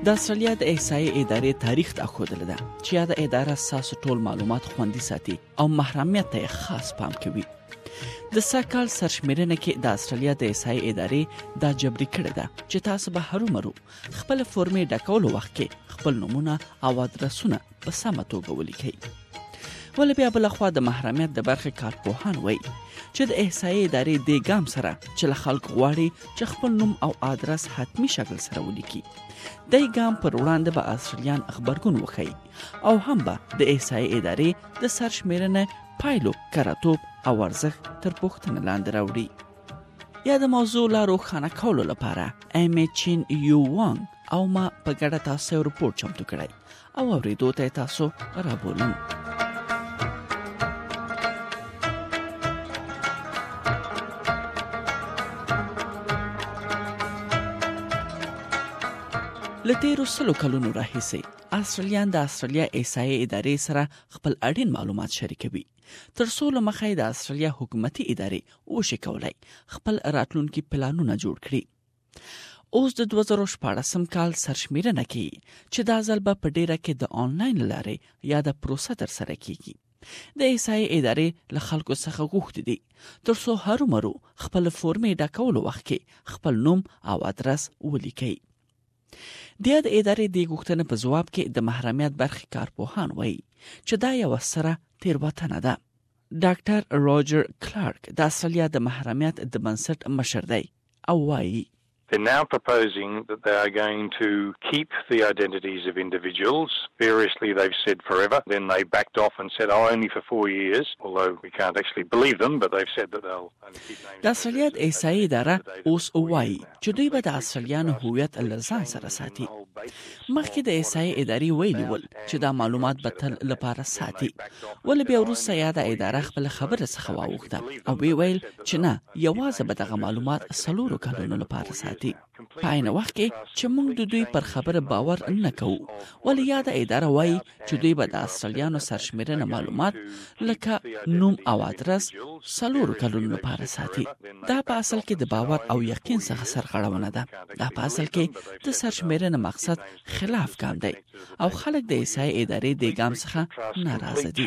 د استرالیا د احصایې ادارې تاریخ ته ښودله ده چې یاده اداره ستاسو ټول معلومات خوندي ساتي او محرمیت ته خاص پام کوي. د سږ کال سرشمېرنه کې د استرالیا د احصایې ادارې دا جبري کړې ده چې تاسو به هرومرو خپل فورمې ډکولو وخت کې خپل نومونه او ادرسونه په سمه توګه ولیکئ. ولې بیا بلخوا د محرمیت د برخې کارپوهان وایي چې د احصایې ادارې دې ګام سره چې له خلکو غواړي چې خپل نوم او ادرس حتمی شکل سره ولیکي. دې ګام پر وړاندې به استرالیان خبرګون وښيي او هم به د احصایې ادارې د سرشمېرنې پایلو کراتوب او ارزښت تر پوښتنې لاندې راوړي. یا د موضوع لا روښانه کولو لپاره ایم چین یو وانګ او ما په ګډه تاسو یو رپورټ چمتو کړی او اورېدو ته تاسو رابولم. له تیرو 100 کلونو راهیسې استرالیان د استرالیا احصایې ادارې سره خپل اړین معلومات شریکوي تر څو له مخې د استرالیا حکومتي ادارې وشي کولای خپل راتلونکي پلانونه جوړ کړي. اوس د 2014 کال سرشمېرنه کوي چې دا ځل به په ډیره کې د آنلاین لارې یا د پروسه ترسره کیږي. د احصایې ادارې له خلکو څخه غوښتي دي تر څو هرومرو خپل فورمې ډکولو وخت کې خپل نوم او ادرس ولیکي. د ادارې د غوښتنې په ځواب کې د محرمیت برخې کارپوهان وایي چې دا یو سره تیروتنه ده. ډاکټر روجر کلارک د استرالیا د محرمیت د بنسټ مشر دی او وایي They're now proposing that they are going to keep the identities of individuals. Variously, they've said forever. Then they backed off and said, oh, only for 4 years. Although we can't actually believe them, but they've said that they'll only keep names. د استرالیا د احصایې اداره اوس وایي چې دوی به د استرالیانو هویت له ځان سره ساتي. مخکې د احصایې ادارې ویلي ول چې دا معلومات به تل لپاره ساتي. ولې بیا وروسته یاده اداره خپل خبره څخه واوښته او ویل چې نه یوازې به دغه معلومات 4 کلونو لپاره ساتي. په عین وخت کې چې موږ د دوی پر خبره باور نه کوو. ولې یاده اداره وایي چې دوی به د استرالیانو سرشمېرنه معلومات لکه نوم او ادرس 4 کلونو لپاره ساتي. دا په اصل کې د باور او یقین څخه سرغړونه ده. دا په اصل کې د سرشمېرنه مقصد خلاف ګام دی او خلک د احصایې ادارې د ګام څخه ناراضه دي.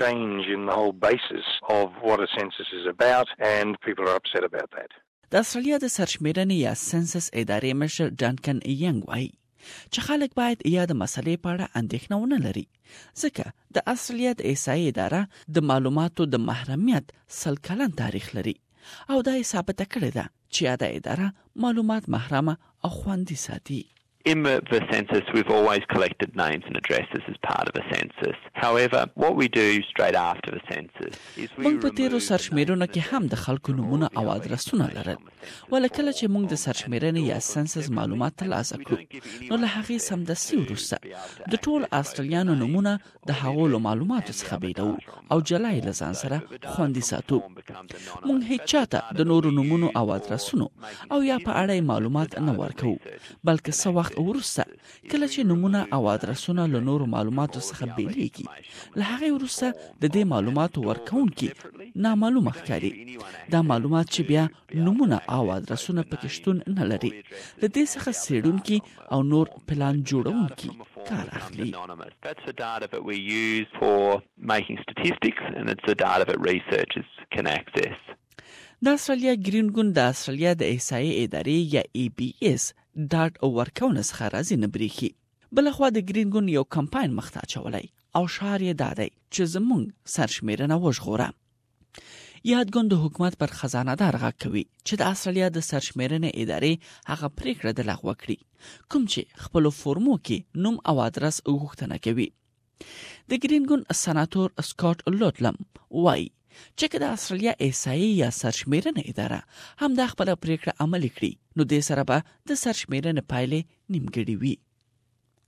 د استرالیا د سرشمېرنې یا سنسس ادارې مشر ډانکن ینګ وایي چې خلک باید یا د مسلې په اړه اندېښنه ونه لري ځکه د استرالیا د احصایې اداره د معلوماتو د محرمیت 100 کلن تاریخ لري او دا یې ثابته کړې ده چې یاده اداره معلومات محرمه او خوندي ساتي. In the census, we've always collected names and addresses as part of a census. However, what we do straight after the census is we موږ په تیرو سرشمېرنو کې هم د خلکو نومونه او ادرسونه لرل. ولکه چې موږ د سرشمېرنې یا سنسس معلومات ترلاسه کړو نو له هغې سمدستي وروسته د ټول استرالیانو نومونه د هغو له معلوماتو څخه بیلو او جلا یې له ځان سره خوندي ساتو. موږ هیڅ چاته د نورو نومونو او ادرسونو او یا په اړه معلومات نه ورکوو بلکې څه وخت وروسته کله چې نومونه او ادرسونه له نورو معلوماتو څخه بیلېږي له هغې وروسته د دې معلوماتو ورکوونکي نامعلومه ښکاري. دا معلومات چې بیا نومونه او ادرسونه پکې شتون نه لري له دې څخه څېړونکي او نور پلان جوړونکي کار اخلي. That's the data that we use for making statistics and it's the data that researchers can access. د استرالیا ګرین ګوند د استرالیا د احصایې ادارې یا EBS ډاټ ورکونه څخه راځي نه بریښي. بلخوا د ګرین ګوند یو کمپاین مخته اچولی او شعار یې دا دی چې زموږ سرشمېرنه وژغوره. یادګوند د حکومت پر خزانه دار غږ کوي چې د استرالیا د سرشمېرنې ادارې هغه پریکړه د لغوه کړي کوم چې خپلو فورمو کې نوم او ادرس غوښتنه کوي. د ګرین ګوند سناتور سکاټ لوټلم وایي چې که د استرالیا احصایې یا سرشمېرنه اداره هم دا خپله پریکړه عملي کړي نو دې سره به د سرشمېرنې پایلې نیمګړې وي.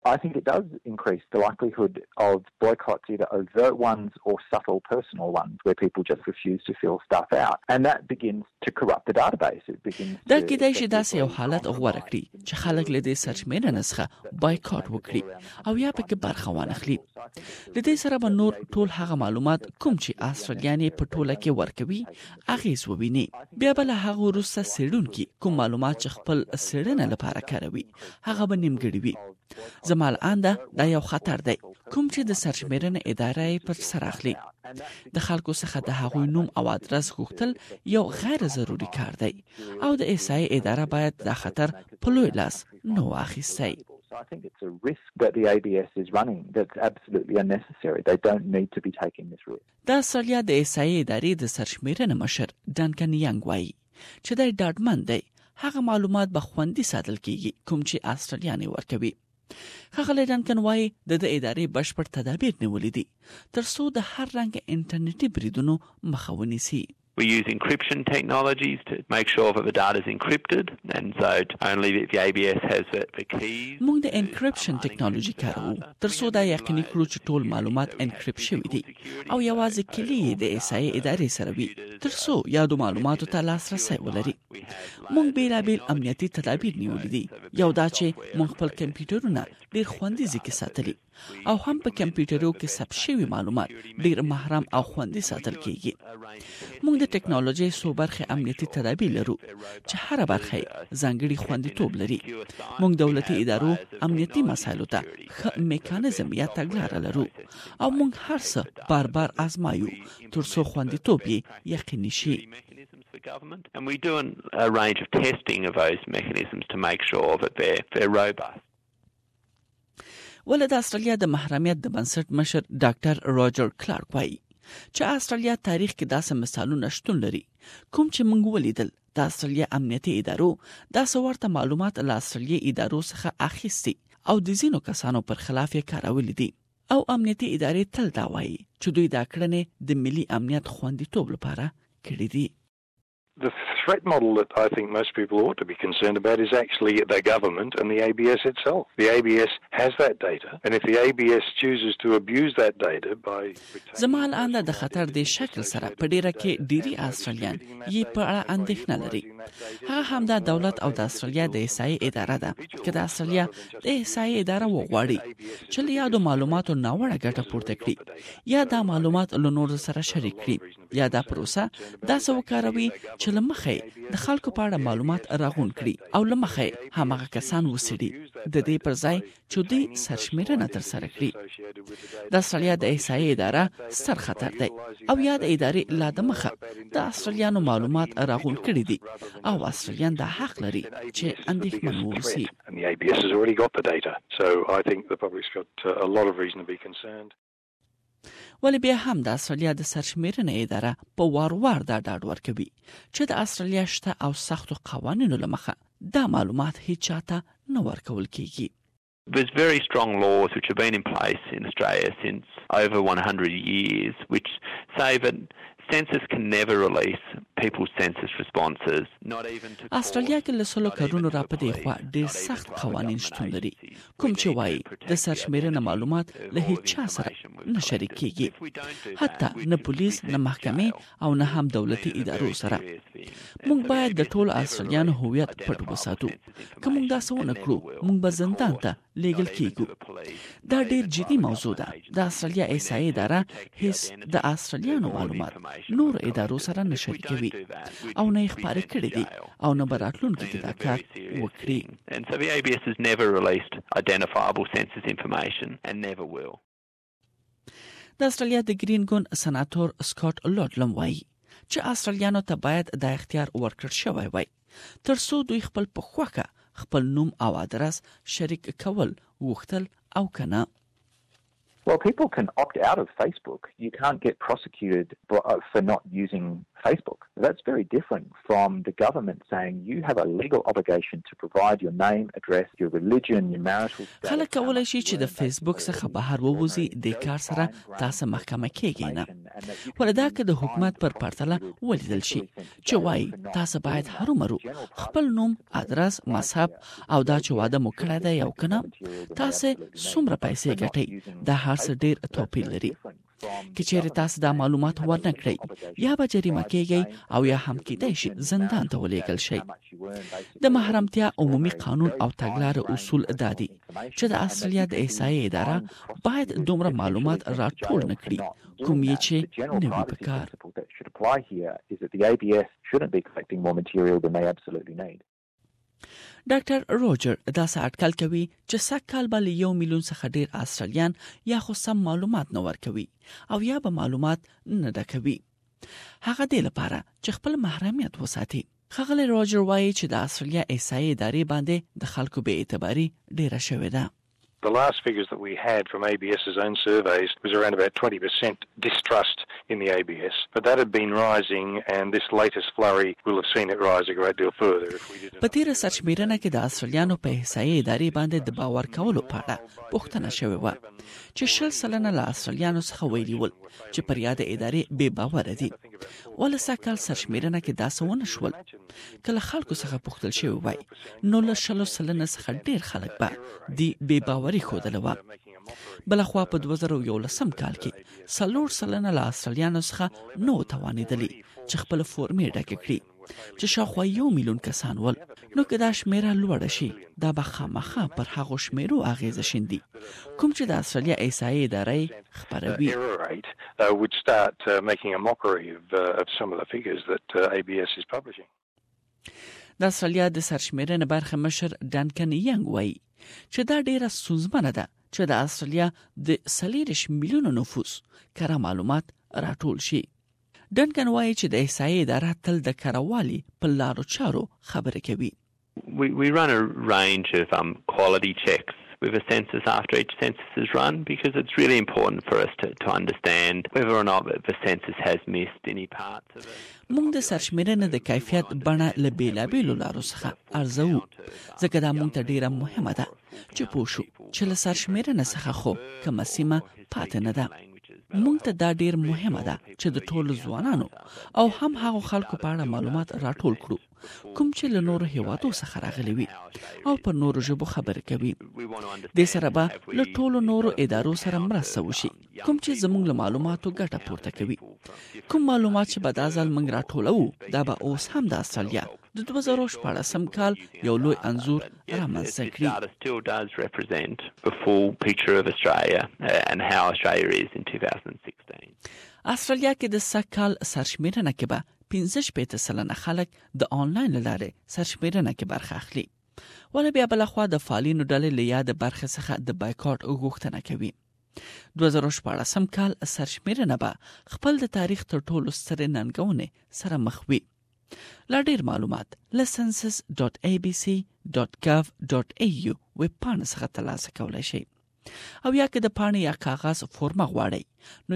I think it does increase the likelihood of boycotts, either overt ones or subtle personal ones, where people just refuse to fill stuff out. And that begins to corrupt the database. It begins دا کېدای شي داسې یو حالت غوره کړي چې خلک له دې سرچمینه څخه بایکاټ وکړي او یا پکې برخه وانخلي. له دې سره به نور ټول هغه معلومات کوم چې استرالیان په ټوله کې ورکوي اغیز وویني. بیا بل هغه وروسته سړونکي کوم معلومات چې خپل سړنه لپاره کاروي هغه به نیمګړي وي. زمال آنده دا یو خطر دی کوم چې د سرچمینه ادارې پر سر اخلي. د خلکو څخه د هغوی نوم او ادرس غوښتل یو غیر ضروري کار دی او د ایسای اداره باید د خطر په لوی لاس نه واخیسي. I think it's a risk that the ABS is running that's absolutely unnecessary. They don't need to be taking this risk. د استرالیا د ایسای ادارې د سرچمینه مشر ډنکن یانګ وایي چې د ډاډمن دی هغه معلومات به خوندي ساتل کیږي کوم چې استرالیان ورکوي. ښاغلی ډنکن وایي د ادارې بشپړ تدابیر نیولې دي ترڅو د هر رنګ انټرنیټي بریدونو مخه ونیسي. We use encryption technologies to make sure that the data is encrypted, and so only if the ABS has the keys. موږ د انکریپشن ټیکنالوژي کاروو ترڅو دا یقیني کړو چې ټول معلومات انکریپټ شوي دي او یوازې کلی د ایسای ادارې سره وي ترڅو یادو معلوماتو ته لاسرسی ولري. موږ بیلابیل امنیتي تدابیر نیولي دي. یو دا چې موږ خپل کمپیوټرونه ډېر خوندي ځای کې ساتلي او هم په کمپیوټرو کې ثبت شوي معلومات ډېر محرم او خوندي ساتل کیږي. موږ د ټیکنالوژي څو برخې امنیتي تدابیر لرو چې هر برخه ځانګړي خوندیتوب لري. موږ دولتي ادارو امنیتي مسایلو ته میکانیزم یا تګلاره لرو او موږ هر څه بار آزمایو ترڅو خوندیتوب یې یقیني شي. And we do a range of testing of those mechanisms to make sure that they're robust. ولې د استرالیا د محرمیت د بنسټ مشر ډاکټر روجر کلارک وایي چې استرالیا تاریخ کې داسې مثالونه شتون لري کوم چې موږ ولیدل د استرالیا امنیتي ادارو داسې ورته معلومات له استرالیا ادارو څخه اخیستي او د ځینو کسانو پر خلاف یې کارولې دي او امنیتي ادارې تل دا وایي چې دوی دا کړنې د ملي امنیت خوندیتوب لپاره کړې دي. The threat model that I think most people ought to be concerned about is actually the government and the ABS itself. The ABS has that data, and if the ABS chooses to abuse that data by... زمال آنده د خطر د شکل سره په ډیره کې ډیری استرالیان یې په اړه اندېښنه لري. هغه هم د دولت او د استرالیا د ایسای اداره ده چې د استرالیا د ایسای اداره وغواړي چې له یادو معلوماتو ناوړه ګټه پورته کړي یا دا معلومات له نورو سره شریک کړي یا دا پروسه داسې وکاروي چې لمخې د خلکو په اړه معلومات راغون کړي او لمخې همغه کسان وسړي د دې پر ځای چې دوی سرچمینه تر سره کړي. د استرالیا د ایسای اداره ستر خطر دی او یا د ادارې لا د مخه د استرالیانو معلومات راغون کړي دي او استرالیان د حق لري چې اندېښمن واوسي. And the ABS has already got the data, so I think the public's got a lot of reason to be concerned. ولی بیا هم د استرالیا د سرچمینه اداره په وار دا ډاډ ورکوي چې د استرالیا شته او سختو قوانینو لمخه دا معلومات هیڅ چاته نه ورکول کیږي. There's very strong laws which have been in place in Australia since over 100 years which say that census can never release people's census responses, not even to استرالیا کې له سلو کلونو راپدې خوا ډېر سخت قوانین شتون لري کوم چې وایي د سرچمینه معلومات له هیڅ چا سره نه شریک کیږي حتی نه پولیس نه محکمې او نه هم دولتي ادارو سره. موږ باید د ټول استرالیانو هویت پټ وساتو. که موږ دا څه ونه کړو موږ به زندان ته لیږل کیږو. دا ډېر جدي موضوع ده. د استرالیا ایسای اداره هیڅ د استرالیانو معلومات نور ادارو سره نه شریکوي او نه یې خپاره کړي دي او نه به راتلونکي کې دا کار وکړي. And so the ABS has never released identifiable census information and never will. د استرالیا د ګرین ګوند سناتور سکاټ لورډلم وایي چې استرالیانو ته باید د اختیار ورکړل شوی وای ترڅو دوی خپل په خوښه خپل نوم او ادرس شریک کول وغوښتل او کنه. Well, people can opt out of Facebook. You can't get prosecuted for not using Facebook. That's very different from the government saying you have a legal obligation to provide your name, address, your religion, your marital status. خلک کولای شي چې د فیسبوک څخه بهر ووځي د کار سره تاسو محکمه کېږئ نه. ولدا که د حکومت پر پرتله ولیدل شي چې وایي تاسو باید هرومرو خپل نوم، ادرس، مذهب او دا چې واده مو کړی دی او کنه تاسو څومره پیسې ګټئ دا هر څه ډیر توپیر لري. که چیرې تاسو دا معلومات ورنه کړئ یا به جریمه کیږئ او یا هم کیدای شي زندان ته ولېږل شئ. د محرمتیا عمومي قانون او تګلارې اصول دا دي چې د استرالیا د احصایې اداره باید دومره معلومات راټول نه کړي کوم یې چې نه وي پکار. ډاکټر روجر دا اټکل کوي چې سږکال به له 1 میلیون څخه ډیر استرالیان یا خو سم معلومات نه ورکوي او یا به معلومات نه ډکوي، هغه دې لپاره چې خپل محرمیت وساتي. ښاغلی روجر وایي چې د استرالیا احصایې ادارې باندې د خلکو بې اعتباري ډیره شوې ده. The last figures that we had from ABS's own surveys was around about 20% distrust in the ABS, but that had been rising and this latest flurry will have seen it rise a great deal further if we didn't. په تیره سرچمیرنه کې د استرالیانو په احصایې ادارې باندې د باور کولو په اړه پوښتنه شوې وه چې 60% له استرالیانو څخه ویلي ول چې پر یاد ادارې بې باوره دي. ول سږکال سرچمیرنه کې دا څه ونه شول. کله خلکو څخه پوښتل شوی وای نو له 60% څخه ډیر خلک به دی بې باوري ښودله وه. بلخوا په 2011 کال کې 4% له استرالیانو څخه نو توانېدلي چې خپل فورمې ډکې کړي چې شاوخوا 1 میلیون کسان ول. نو که دا شمیره لوړه شي دا به خامخا پر هغو شمیرو اغیزه شیندي کوم چې د استرالیا احصایې ادارې خپروي. would start making a mockery of some of the figures that ABS is publishing. د استرالیا د سرشمیرنې برخه مشر ډنکن ینګ وایي چې دا ډیره ستونزمنه ده چې د استرالیا د 40 میلیونو نفوس کره معلومات راټول شي. ډنکن وایي چې د احصایې اداره تل د کروالي په لارو چارو خبرې کوي. We run a range of quality checks with a census after each census is run because it's really important for us to understand whether or not the census has missed any parts of it. موږ د سرشمیرنې د کیفیت بڼه له بیلابیلو لارو څخه ارزو ځکه دا موږ ته ډیره مهمه ده چې پوه شو چې له سرشمیرنې څخه خو کومه سیمه پاتې نه ده. موږ ته دا ډیر مهمه ده چې د ټولو ځوانانو او هم هغو خلکو په اړه معلومات راټول کړو کوم چې له نورو هیوادو څخه راغلي وي او په نورو ژبو خبرې کوي. د سره به له ټولو نورو ادارو سره مرسته وشي کوم چې زموږ له معلوماتو ګټه پورته کوي. کوم معلومات چې به دا ځل موږ راټولو دا به اوس هم د استرالیا د 2014 کال یو لوی انځور رامنځته کړي. استرالیا کې د سږکال سرشمیرنه کې به 15% خلک د آنلاین لارې سرشمیرنه کې برخه اخلي. ول بیا بلخوا د فعالینو ډلې له یاد برخه څخه د بایکاټ غوښتنه کوي. 2014 کال سرشمیرنه به خپل د تاریخ تر ټولو سترې ننګونې سره مخ وي. لا ډیر معلومات له census.abc.gov.au ویب پاڼې څخه ترلاسه کولی شئ. او یا که د پاڼې یا کاغذ فورمه غواړئ نو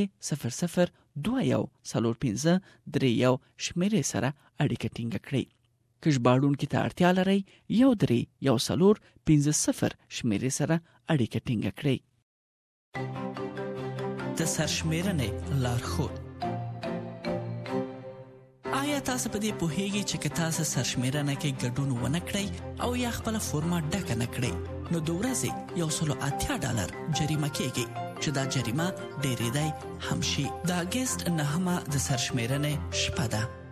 13-00-45-31 شمیرې سره اړیکه ټینګه کړئ. که ژباړونکي ته اړتیا لرئ 13-00-50 شمیرې سره اړیکه ټینګه کړئ. د سرشمیرنې لارښود. آیا تاسو په دې پوهیږئ چې که تاسو سرشمیرنه کې ګډون ونه کړئ او یا خپل فورمه ډکه نه کړئ نو د ورځې $180 جریمه کیږي چې دا جریمه ډیرېدای هم شي. د اګست 9 د سرشمیرنې شپه ده.